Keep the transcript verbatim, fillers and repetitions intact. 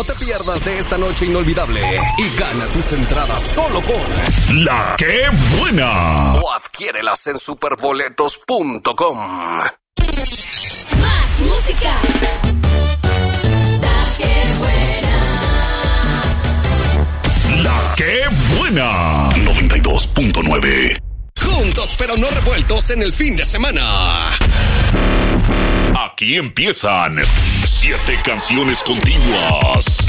No te pierdas de esta noche inolvidable y gana tus entradas solo con La Qué Buena. O adquiérelas en superboletos punto com. Más música. La Qué Buena. La Qué Buena. noventa y dos punto nueve. Juntos pero no revueltos en el fin de semana. Aquí empiezan siete canciones continuas